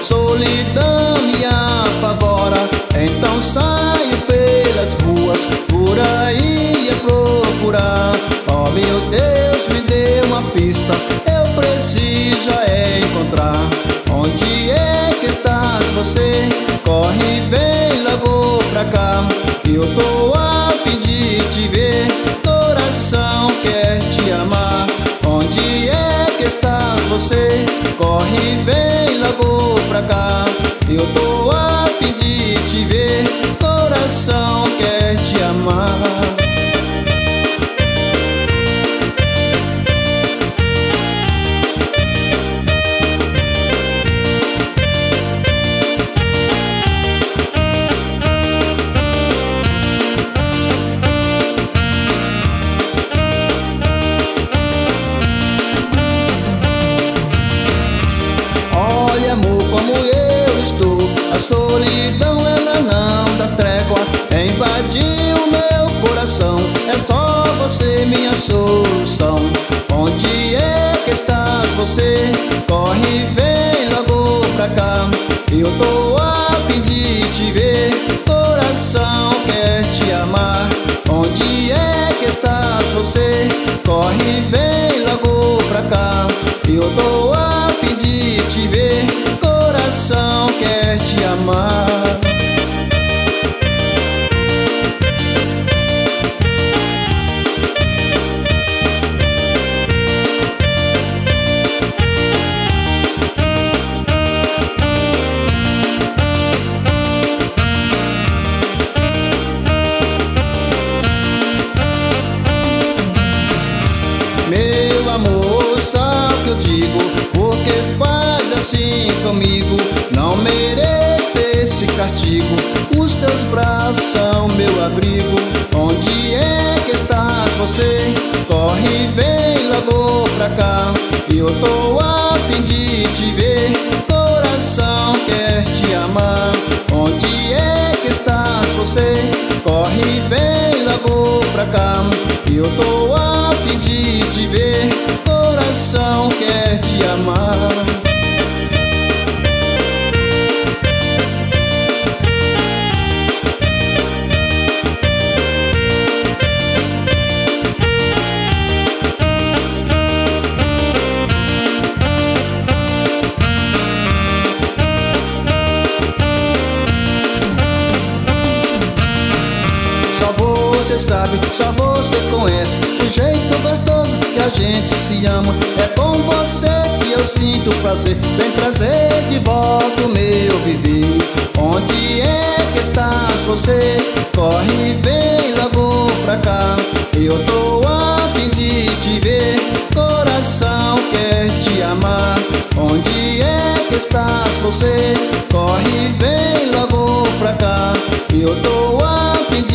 solidão me apavora. Então saio pelas ruas, por aí a procurar. Oh meu Deus, me dê uma pista, eu preciso encontrar. Onde é que estás você? Corre, vem logo pra cá. Eu tô a fim de te ver, coração quer te amar. Onde é que estás você? Corre, vem logo pra cá. Eu tô a fim de te ver, coração quer te amar. Olha, amor, como eu estou. A solidão, ela não dá trégua, invadiu meu coração. É só você minha solução. Onde é que estás você? Corre, vem logo pra cá. Eu tô a fim de te ver, coração quer te amar. Onde é que estás você? Corre, vem logo pra cá. Eu tô a fim de te ver, coração quer te amar. Meu amor, só que eu digo, por que faz assim comigo? Não mereço esse castigo, os teus braços são meu abrigo. Onde é que estás você? Corre, vem logo pra cá. Eu tô a fim de te ver, coração quer te amar. Onde é que estás você? Corre, vem logo pra cá. Eu tô a fim de te ver, coração quer te amar. Só você sabe, só você conhece o jeito gostoso que a gente se ama. É com você que eu sinto prazer, vem trazer de volta o meu viver. Onde é que estás você? Corre, vem logo pra cá. Eu tô a fim de te ver, coração quer te amar. Onde é que estás você? Corre, vem logo pra cá. Eu tô a fim